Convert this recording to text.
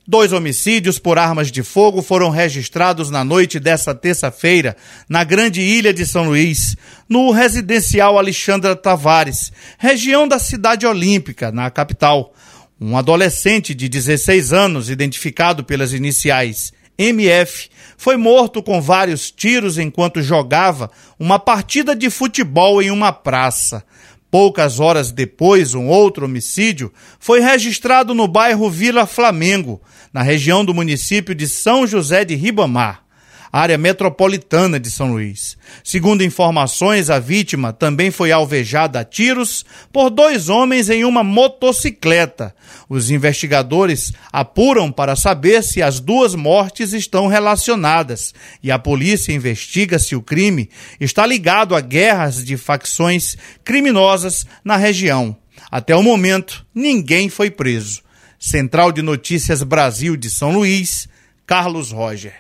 2 homicídios por armas de fogo foram registrados na noite desta terça-feira na Grande Ilha de São Luís, no residencial Alexandra Tavares, região da Cidade Olímpica, na capital. Um adolescente de 16 anos, identificado pelas iniciais MF, foi morto com vários tiros enquanto jogava uma partida de futebol em uma praça. Poucas horas depois, um outro homicídio foi registrado no bairro Vila Flamengo, na região do município de São José de Ribamar, área metropolitana de São Luís. Segundo informações, a vítima também foi alvejada a tiros por 2 homens em uma motocicleta. Os investigadores apuram para saber se as 2 mortes estão relacionadas e a polícia investiga se o crime está ligado a guerras de facções criminosas na região. Até o momento, ninguém foi preso. Central de Notícias Brasil de São Luís, Carlos Roger.